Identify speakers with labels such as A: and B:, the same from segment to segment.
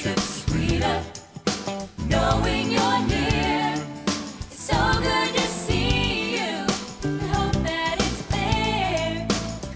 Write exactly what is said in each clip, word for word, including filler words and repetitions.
A: it's sweeter knowing you're near. It's so good to see you. I hope that it's clear.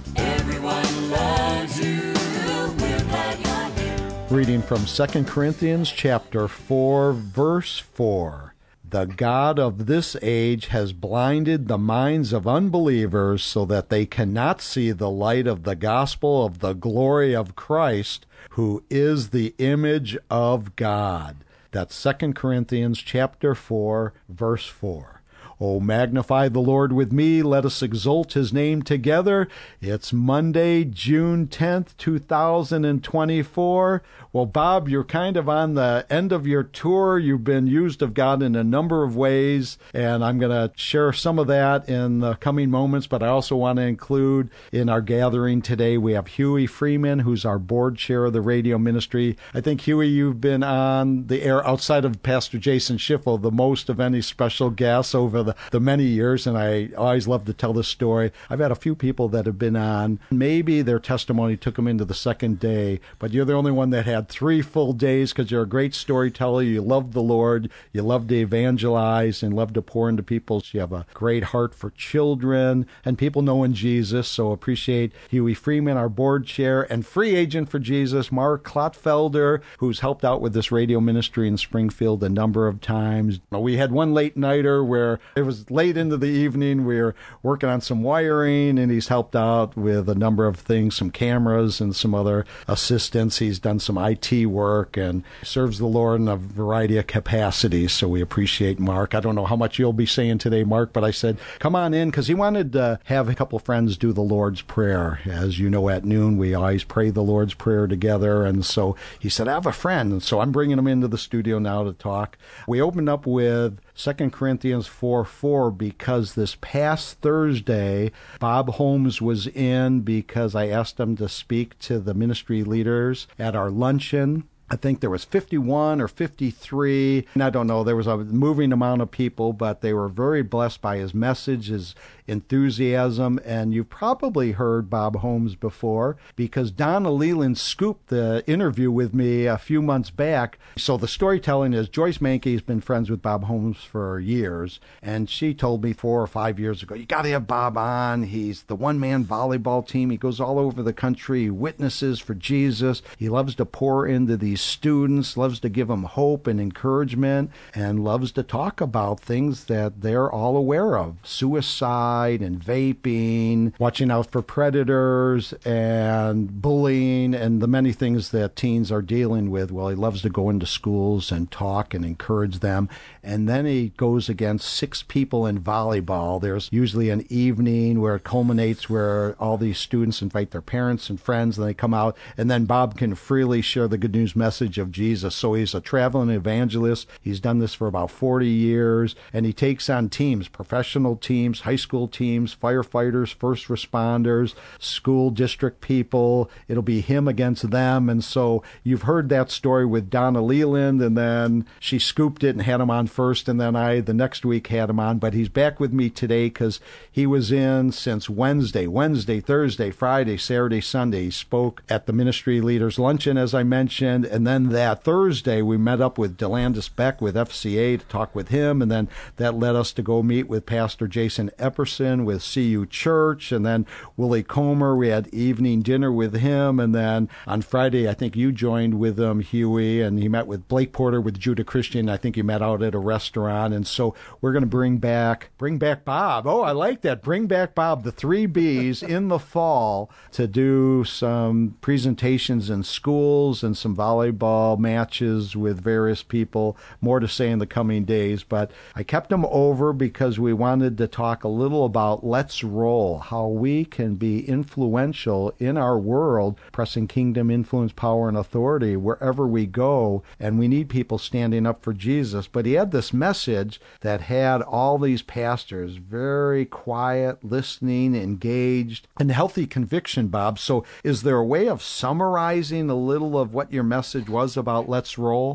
A: Everyone loves you. We're glad you're here.
B: Reading from Second Corinthians chapter four, verse four. The God of this age has blinded the minds of unbelievers so that they cannot see the light of the gospel of the glory of Christ, who is the image of God. That's Second Corinthians chapter four, verse four. Oh, magnify the Lord with me. Let us exalt his name together. It's Monday, June tenth, two thousand twenty-four. Well, Bob, you're kind of on the end of your tour. You've been used of God in a number of ways, and I'm going to share some of that in the coming moments, but I also want to include in our gathering today, we have Huey Freeman, who's our board chair of the radio ministry. I think, Huey, you've been on the air outside of Pastor Jason Schiffel the most of any special guests over the the many years, and I always love to tell this story. I've had a few people that have been on. Maybe their testimony took them into the second day, but you're the only one that had three full days because you're a great storyteller. You love the Lord. You love to evangelize and love to pour into people. You have a great heart for children and people knowing Jesus, so appreciate Huey Freeman, our board chair, and free agent for Jesus, Mark Klotfelder, who's helped out with this radio ministry in Springfield a number of times. We had one late-nighter where it was late into the evening. We were working on some wiring, and he's helped out with a number of things, some cameras and some other assistance. He's done some I T work and serves the Lord in a variety of capacities, so we appreciate Mark. I don't know how much you'll be saying today, Mark, but I said, come on in, because he wanted to have a couple friends do the Lord's Prayer. As you know, at noon, we always pray the Lord's Prayer together, and so he said, I have a friend, and so I'm bringing him into the studio now to talk. We opened up with Second Corinthians four four because this past Thursday, Bob Holmes was in because I asked him to speak to the ministry leaders at our luncheon. I think there was fifty-one or fifty-three, and I don't know, there was a moving amount of people, but they were very blessed by his message, his enthusiasm, and you've probably heard Bob Holmes before because Donna Leland scooped the interview with me a few months back. So the storytelling is Joyce Mankey has been friends with Bob Holmes for years, and she told me four or five years ago, you got to have Bob on. He's the one-man volleyball team. He goes all over the country, he witnesses for Jesus. He loves to pour into these students, loves to give them hope and encouragement, and loves to talk about things that they're all aware of. Suicide and vaping, watching out for predators and bullying and the many things that teens are dealing with. Well, he loves to go into schools and talk and encourage them. And then he goes against six people in volleyball. There's usually an evening where it culminates where all these students invite their parents and friends, and they come out, and then Bob can freely share the good news message of Jesus. So he's a traveling evangelist. He's done this for about forty years, and he takes on teams, professional teams, high school teams, firefighters, first responders, school district people. It'll be him against them. And so you've heard that story with Donna Leland, and then she scooped it and had him on first, and then I, the next week, had him on. But he's back with me today because he was in since Wednesday, Wednesday, Thursday, Friday, Saturday, Sunday. He spoke at the Ministry Leaders Luncheon, as I mentioned, and then that Thursday we met up with Delandis Beck with F C A to talk with him, and then that led us to go meet with Pastor Jason Epperson with C U Church, and then Willie Comer, we had evening dinner with him, and then on Friday I think you joined with him, Huey, and he met with Blake Porter with Judah Christian. I think you met out at a restaurant, and so we're going to bring back bring back Bob. Oh, I like that. Bring back Bob, the three B's, in the fall to do some presentations in schools and some volleyball matches with various people. More to say in the coming days, but I kept him over because we wanted to talk a little about Let's Roll, how we can be influential in our world, pressing kingdom influence, power, and authority wherever we go, and we need people standing up for Jesus. But he had this message that had all these pastors very quiet, listening, engaged, and healthy conviction, Bob. So is there a way of summarizing a little of what your message was about Let's Roll?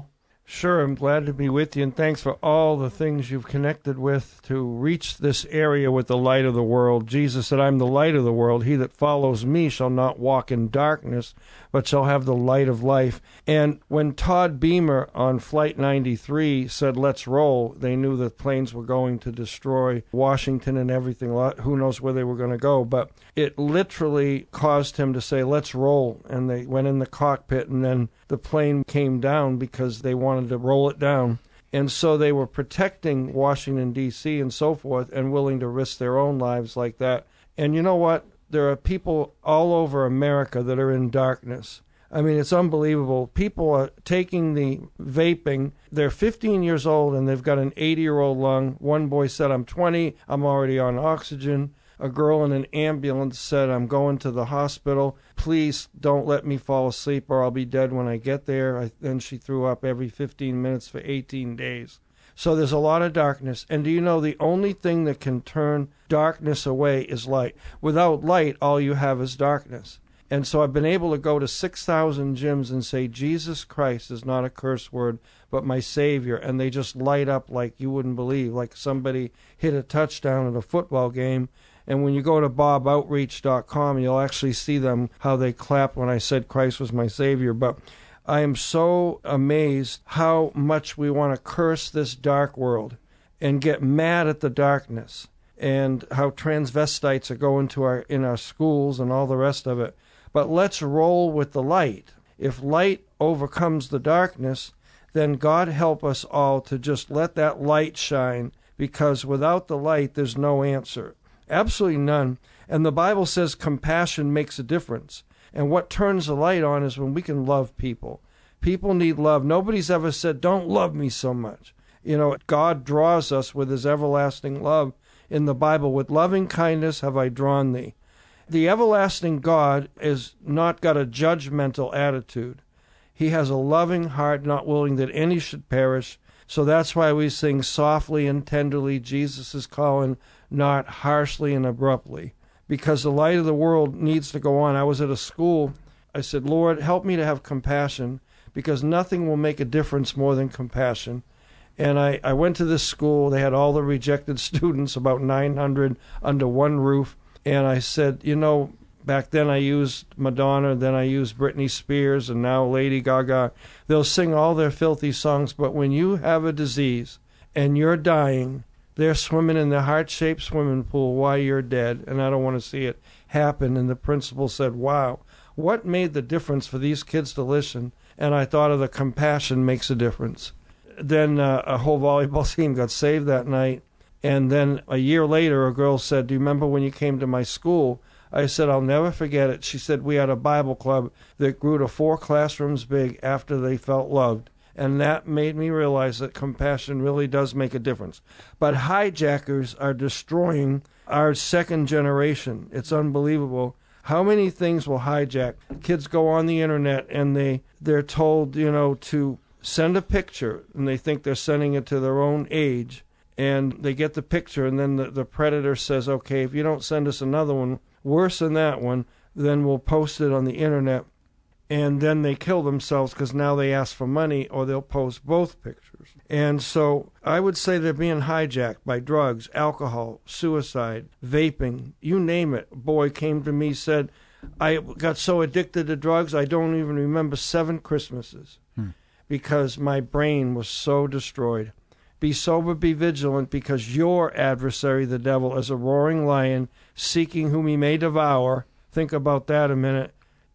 C: Sure, I'm glad to be with you, and thanks for all the things you've connected with to reach this area with the light of the world. Jesus said, I'm the light of the world. He that follows me shall not walk in darkness, but shall have the light of life. And when Todd Beamer on Flight ninety-three said, let's roll, they knew that planes were going to destroy Washington and everything. Who knows where they were going to go, but it literally caused him to say, let's roll. And they went in the cockpit, and then the plane came down because they wanted to roll it down. And so they were protecting Washington, D C and so forth, and willing to risk their own lives like that. And you know what? There are people all over America that are in darkness. I mean, it's unbelievable. People are taking the vaping. They're fifteen years old, and they've got an eighty-year-old lung. One boy said, I'm twenty. I'm already on oxygen. A girl in an ambulance said, I'm going to the hospital. Please don't let me fall asleep or I'll be dead when I get there. I, then she threw up every fifteen minutes for eighteen days. So there's a lot of darkness. And do you know the only thing that can turn darkness away is light? Without light, all you have is darkness. And so I've been able to go to six thousand gyms and say, Jesus Christ is not a curse word, but my Savior. And they just light up like you wouldn't believe, like somebody hit a touchdown at a football game. And when you go to bob outreach dot com, you'll actually see them, how they clapped when I said Christ was my Savior. But I am so amazed how much we want to curse this dark world and get mad at the darkness, and how transvestites are going to our in our schools and all the rest of it. But let's roll with the light. If light overcomes the darkness, then God help us all to just let that light shine, because without the light, there's no answer. Absolutely none. And the Bible says compassion makes a difference. And what turns the light on is when we can love people. People need love. Nobody's ever said, don't love me so much. You know, God draws us with his everlasting love in the Bible. With loving kindness have I drawn thee. The everlasting God is not got a judgmental attitude. He has a loving heart, not willing that any should perish. So that's why we sing softly and tenderly, Jesus is calling, not harshly and abruptly, because the light of the world needs to go on. I was at a school. I said, Lord, help me to have compassion, because nothing will make a difference more than compassion. And I, I went to this school. They had all the rejected students, about nine hundred under one roof. And I said, you know, back then I used Madonna, then I used Britney Spears, and now Lady Gaga. They'll sing all their filthy songs, but when you have a disease and you're dying, they're swimming in the heart-shaped swimming pool while you're dead, and I don't want to see it happen. And the principal said, wow, what made the difference for these kids to listen? And I thought of the compassion makes a difference. Then uh, a whole volleyball team got saved that night. And then a year later, a girl said, do you remember when you came to my school? I said, I'll never forget it. She said, we had a Bible club that grew to four classrooms big after they felt loved. And that made me realize that compassion really does make a difference. But hijackers are destroying our second generation. It's unbelievable. How many things will hijack? Kids go on the internet and they, they're told, you know, to send a picture, and they think they're sending it to their own age. And they get the picture, and then the, the predator says, okay, if you don't send us another one worse than that one, then we'll post it on the internet. And then they kill themselves because now they ask for money, or they'll post both pictures. And so I would say they're being hijacked by drugs, alcohol, suicide, vaping, you name it. A boy came to me, said, I got so addicted to drugs, I don't even remember seven Christmases hmm. because my brain was so destroyed. Be sober, be vigilant, because your adversary, the devil, is a roaring lion, seeking whom he may devour. Think about that a minute.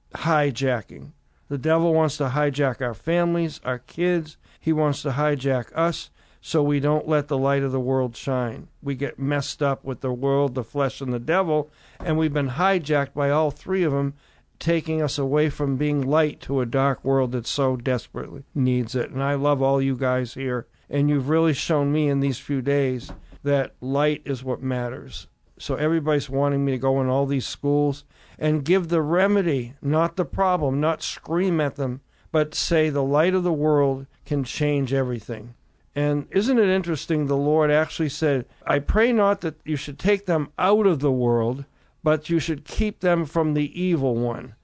C: Hijacking. The devil wants to hijack our families, our kids. He wants to hijack us so we don't let the light of the world shine. We get messed up with the world, the flesh, and the devil, and we've been hijacked by all three of them, taking us away from being light to a dark world that so desperately needs it. And I love all you guys here, and you've really shown me in these few days that light is what matters. So everybody's wanting me to go in all these schools and give the remedy, not the problem, not scream at them, but say the light of the world can change everything. And isn't it interesting, the Lord actually said, I pray not that you should take them out of the world, but you should keep them from the evil one.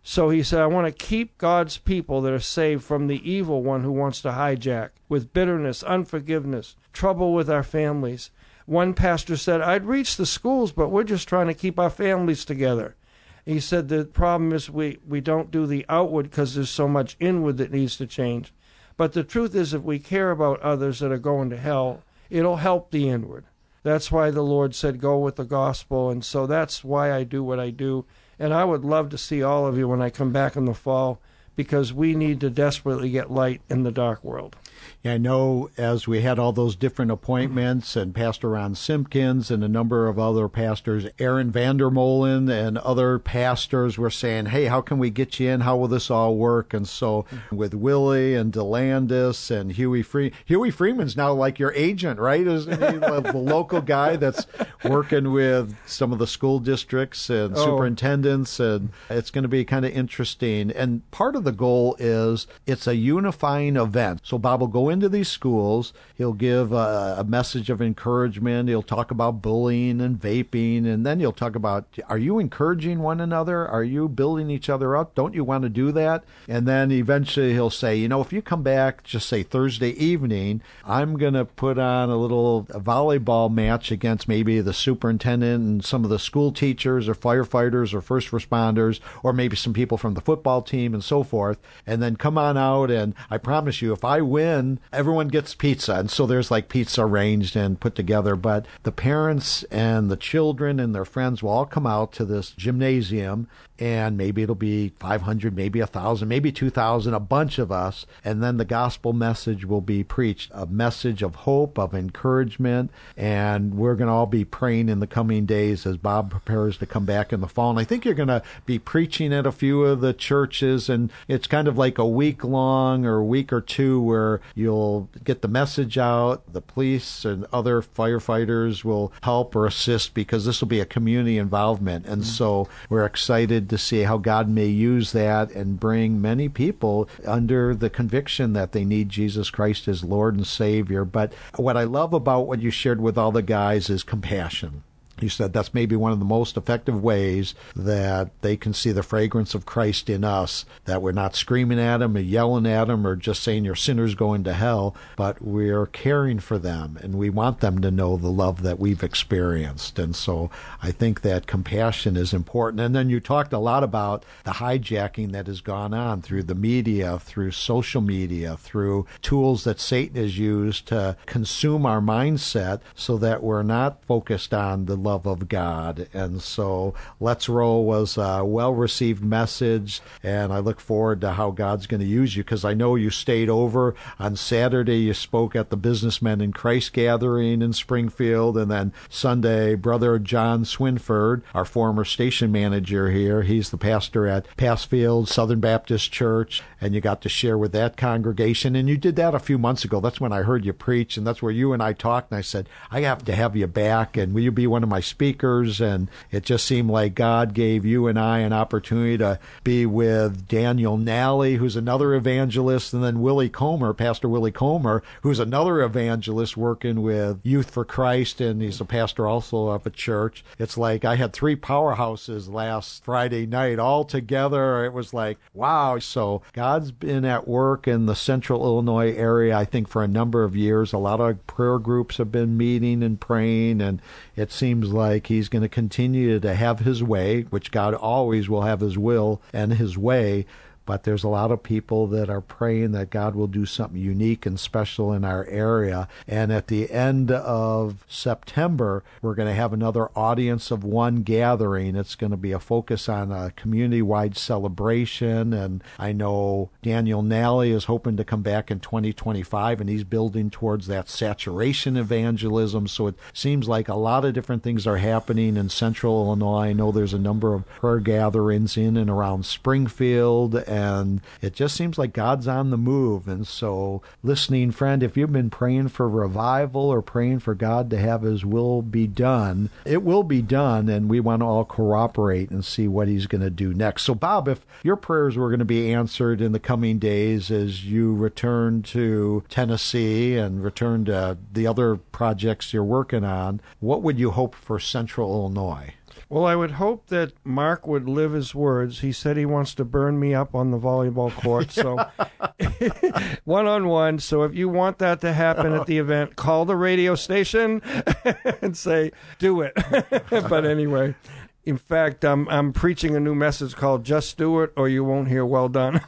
C: So he said, I want to keep God's people that are saved from the evil one who wants to hijack with bitterness, unforgiveness, trouble with our families. One pastor said, I'd reach the schools, but we're just trying to keep our families together. He said the problem is we, we don't do the outward because there's so much inward that needs to change. But the truth is, if we care about others that are going to hell, it'll help the inward. That's why the Lord said, go with the gospel. And so that's why I do what I do. And I would love to see all of you when I come back in the fall, because we need to desperately get light in the dark world.
B: Yeah, I know as we had all those different appointments, and Pastor Ron Simpkins and a number of other pastors, Aaron Vandermolen and other pastors were saying, hey, how can we get you in? How will this all work? And so with Willie and DeLandis and Huey Freeman, Huey Freeman's now like your agent, right? Isn't he the local guy that's working with some of the school districts and
C: Oh.
B: superintendents? And it's going to be kind of interesting. And part of the goal is it's a unifying event. So Bob will go into these schools. He'll give a, a message of encouragement. He'll talk about bullying and vaping, and then he'll talk about, are you encouraging one another? Are you building each other up? Don't you want to do that? And then eventually he'll say, you know, if you come back, just say Thursday evening, I'm going to put on a little volleyball match against maybe the superintendent and some of the school teachers or firefighters or first responders, or maybe some people from the football team and so forth. And then come on out, and I promise you, if I win, everyone gets pizza. And so there's like pizza arranged and put together. But the parents and the children and their friends will all come out to this gymnasium, and maybe it'll be five hundred, maybe one thousand, maybe two thousand, a bunch of us. And then the gospel message will be preached, a message of hope, of encouragement. And we're going to all be praying in the coming days as Bob prepares to come back in the fall. And I think you're going to be preaching at a few of the churches, and it's kind of like a week long or a week or two where you'll get the message out. The police and other firefighters will help or assist, because this will be a community involvement. And mm-hmm. so we're excited to see how God may use that and bring many people under the conviction that they need Jesus Christ as Lord and Savior. But what I love about what you shared with all the guys is compassion. You said that's maybe one of the most effective ways that they can see the fragrance of Christ in us, that we're not screaming at them or yelling at them or just saying you're sinners going to hell, but we're caring for them, and we want them to know the love that we've experienced. And so I think that compassion is important. And then you talked a lot about the hijacking that has gone on through the media, through social media, through tools that Satan has used to consume our mindset so that we're not focused on the love of God. And so Let's Roll was a well-received message, and I look forward to how God's going to use you, because I know you stayed over on Saturday. You spoke at the Businessmen in Christ gathering in Springfield, and then Sunday, Brother John Swinford, our former station manager here, he's the pastor at Passfield Southern Baptist Church, and you got to share with that congregation. And you did that a few months ago. That's when I heard you preach, and that's where you and I talked, and I said, I have to have you back, and will you be one of my speakers? And it just seemed like God gave you and I an opportunity to be with Daniel Nally, who's another evangelist, and then Willie Comer, Pastor Willie Comer, who's another evangelist working with Youth for Christ, and he's a pastor also of a church. It's like I had three powerhouses last Friday night all together. It was like, wow. So God's been at work in the central Illinois area, I think, for a number of years. A lot of prayer groups have been meeting and praying, and it seems like he's going to continue to have his way, which God always will have his will and his way. But there's a lot of people that are praying that God will do something unique and special in our area. And at the end of September, we're going to have another Audience of One gathering. It's going to be a focus on a community-wide celebration. And I know Daniel Nally is hoping to come back in twenty twenty-five, and he's building towards that saturation evangelism. So it seems like a lot of different things are happening in central Illinois. I know there's a number of prayer gatherings in and around Springfield, and it just seems like God's on the move. And so, listening friend, if you've been praying for revival or praying for God to have his will be done, it will be done, and we want to all cooperate and see what he's going to do next. So, Bob, if your prayers were going to be answered in the coming days as you return to Tennessee and return to the other projects you're working on, what would you hope for Central Illinois?
C: Well, I would hope that Mark would live his words. He said he wants to burn me up on the volleyball court. So one-on-one. So if you want that to happen at the event, call the radio station and say, do it. But anyway, in fact, I'm, I'm preaching a new message called Just Do It or You Won't Hear Well Done.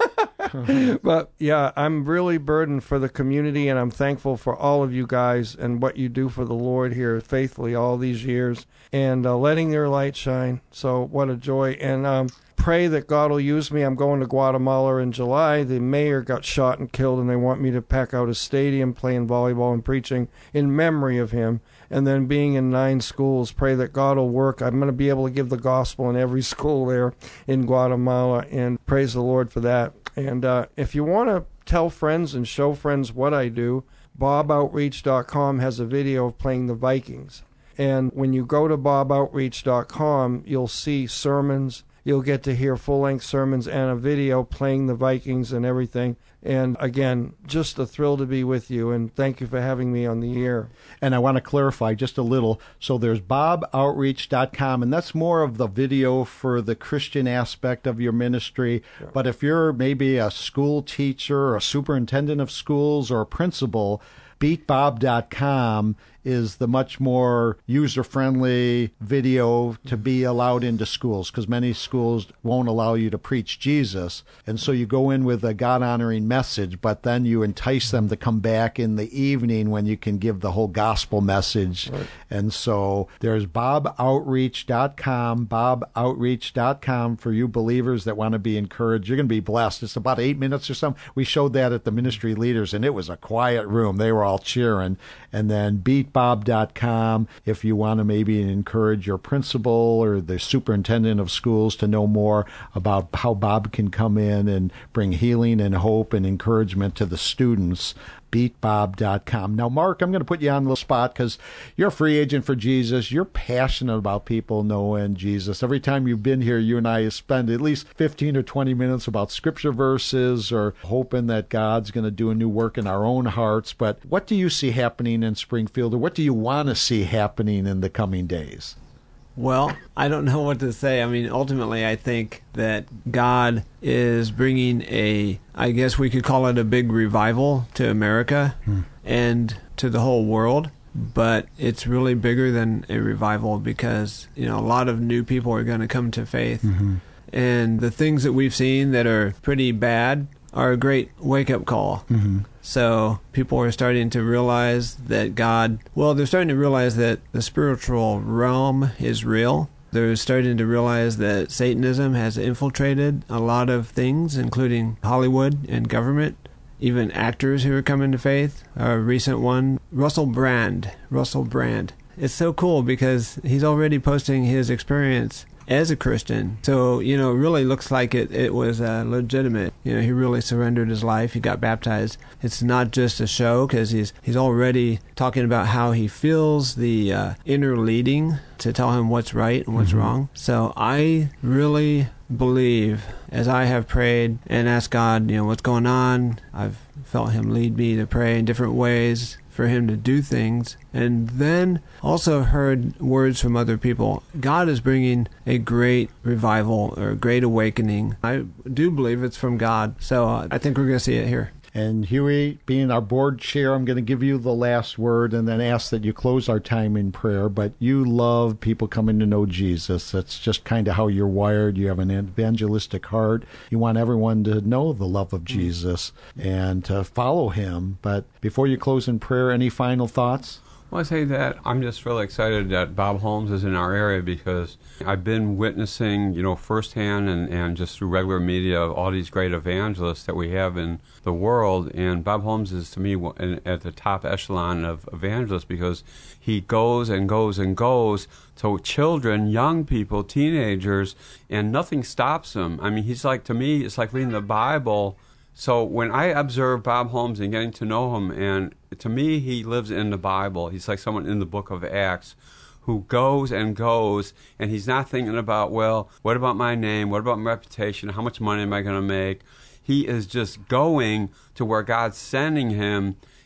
C: But yeah, I'm really burdened for the community, and I'm thankful for all of you guys and what you do for the Lord here faithfully all these years, and uh, letting your light shine. So what a joy. And um, pray that God will use me. I'm going to Guatemala in July. The mayor got shot and killed, and they want me to pack out a stadium playing volleyball and preaching in memory of him. And then being in nine schools, pray that God will work. I'm going to be able to give the gospel in every school there in Guatemala, and praise the Lord for that. And uh, if you want to tell friends and show friends what I do, bob outreach dot com has a video of playing the Vikings. And when you go to bob outreach dot com, you'll see sermons. You'll get to hear full-length sermons and a video playing the Vikings and everything. And again, just a thrill to be with you, and thank you for having me on the air.
B: And I want to clarify just a little. So there's bob outreach dot com, and that's more of the video for the Christian aspect of your ministry. Yeah. But if you're maybe a school teacher or a superintendent of schools or a principal, beat bob dot com is the much more user-friendly video to be allowed into schools, because many schools won't allow you to preach Jesus. And so you go in with a God-honoring message, but then you entice them to come back in the evening when you can give the whole gospel message. Right. And so there's bob outreach dot com, bob outreach dot com for you believers that want to be encouraged. You're going to be blessed. It's about eight minutes or something. We showed that at the ministry leaders, and it was a quiet room. They were all cheering. And then beat bob dot com if you want to maybe encourage your principal or the superintendent of schools to know more about how Bob can come in and bring healing and hope and encouragement to the students. beat bob dot com. Now, Mark, I'm going to put you on the spot because you're a free agent for Jesus. You're passionate about people knowing Jesus. Every time you've been here, you and I spend at least fifteen or twenty minutes about scripture verses or hoping that God's going to do a new work in our own hearts. But what do you see happening in Springfield, or what do you want to see happening in the coming days?
D: Well, I don't know what to say. I mean, ultimately, I think that God is bringing a, I guess we could call it a big revival to America hmm. and to the whole world. But it's really bigger than a revival because, you know, a lot of new people are going to come to faith. Mm-hmm. And the things that we've seen that are pretty bad are a great wake-up call. Mm-hmm. So people are starting to realize that God, well, they're starting to realize that the spiritual realm is real. They're starting to realize that Satanism has infiltrated a lot of things, including Hollywood and government, even actors who are coming to faith. A recent one, Russell Brand. Russell Brand. It's so cool because he's already posting his experience as a Christian. So, you know, it really looks like it, it was uh, legitimate. You know, he really surrendered his life. He got baptized. It's not just a show because he's, he's already talking about how he feels the uh, inner leading to tell him what's right and what's mm-hmm. wrong. So I really believe, as I have prayed and asked God, you know, what's going on, I've felt him lead me to pray in different ways for him to do things, and then also heard words from other people. God is bringing a great revival or a great awakening. I do believe it's from God, so uh, I think we're going to see it here.
B: And Huey, being our board chair, I'm going to give you the last word and then ask that you close our time in prayer. But you love people coming to know Jesus. That's just kind of how you're wired. You have an evangelistic heart. You want everyone to know the love of Jesus and to follow him. But before you close in prayer, any final thoughts?
E: Well, I say that I'm just really excited that Bob Holmes is in our area because I've been witnessing, you know, firsthand and, and just through regular media all these great evangelists that we have in the world. And Bob Holmes is, to me, at the top echelon of evangelists because he goes and goes and goes to children, young people, teenagers, and nothing stops him. I mean, he's like, to me, it's like reading the Bible. So when I observe Bob Holmes and getting to know him, and to me, he lives in the Bible. He's like someone in the book of Acts who goes and goes, and he's not thinking about, well, what about my name? What about my reputation? How much money am I going to make? He is just going to where God's sending him,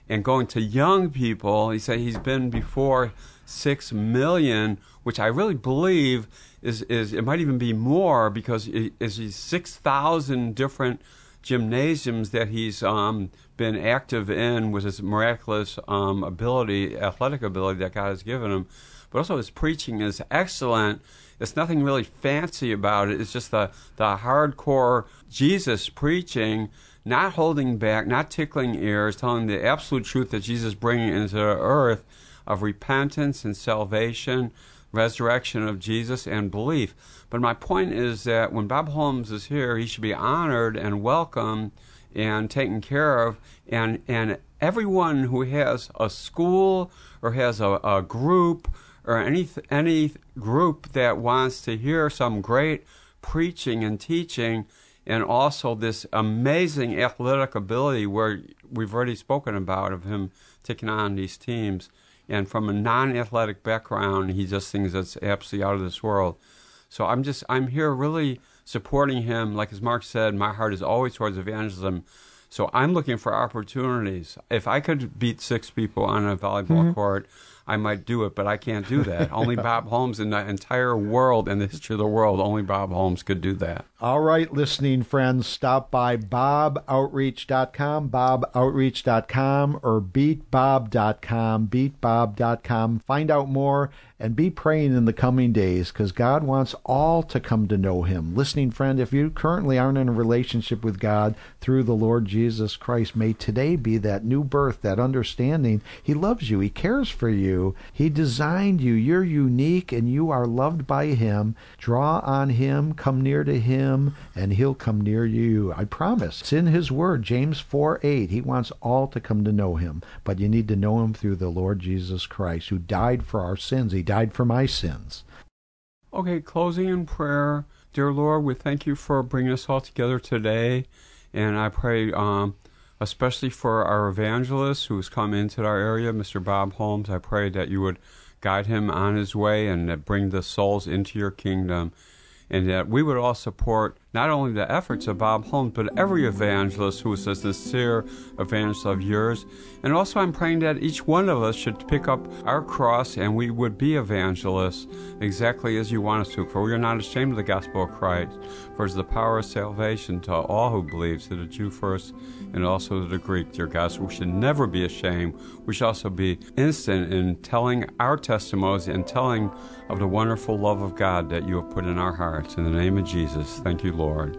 E: and going to young people. He said he's been before six million, which I really believe is, is it might even be more, because it is six thousand different gymnasiums that he's um, been active in with his miraculous um, ability, athletic ability that God has given him. But also his preaching is excellent. There's nothing really fancy about it. It's just the, the hardcore Jesus preaching, not holding back, not tickling ears, telling the absolute truth that Jesus is bringing into the earth of repentance and salvation, resurrection of Jesus, and belief. But my point is that when Bob Holmes is here, he should be honored and welcomed and taken care of. And, and everyone who has a school or has a, a group or any any group that wants to hear some great preaching and teaching, and also this amazing athletic ability where we've already spoken about of him taking on these teams. And from a non-athletic background, he just thinks that's absolutely out of this world. So I'm just, I'm here really supporting him. Like as Mark said, my heart is always towards evangelism. So I'm looking for opportunities. If I could beat six people on a volleyball mm-hmm. court, I might do it, but I can't do that. Only Bob Holmes in the entire world, in the history of the world, only Bob Holmes could do that.
B: All right, listening friends, stop by bob outreach dot com, bob outreach dot com, or beat bob dot com, beat bob dot com. Find out more and be praying in the coming days, because God wants all to come to know him. Listening friend, if you currently aren't in a relationship with God through the Lord Jesus Christ, may today be that new birth, that understanding. He loves you. He cares for you. He designed you. You're unique and you are loved by him. Draw on him, come near to him, and he'll come near you. I promise. It's in his word, James four eight. He wants all to come to know him, but you need to know him through the Lord Jesus Christ, who died for our sins. He died for my sins.
E: Okay, closing in prayer. Dear Lord, we thank you for bringing us all together today, and I pray um, especially for our evangelist who's come into our area, Mister Bob Holmes. I pray that you would guide him on his way and that bring the souls into your kingdom, and that we would all support not only the efforts of Bob Holmes, but every evangelist who is a sincere evangelist of yours. And also I'm praying that each one of us should pick up our cross and we would be evangelists exactly as you want us to. For we are not ashamed of the gospel of Christ, for it is the power of salvation to all who believe, to the Jew first and also to the Greek, dear God. So we should never be ashamed. We should also be instant in telling our testimonies and telling of the wonderful love of God that you have put in our hearts. In the name of Jesus, thank you, Lord.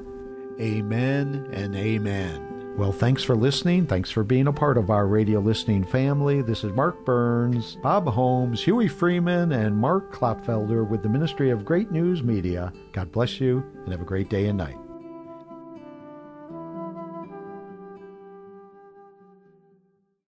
B: Amen and amen. Well, thanks for listening. Thanks for being a part of our radio listening family. This is Mark Burns, Bob Holmes, Huey Freeman, and Mark Klopfelder with the Ministry of Great News Media. God bless you and have a great day and night.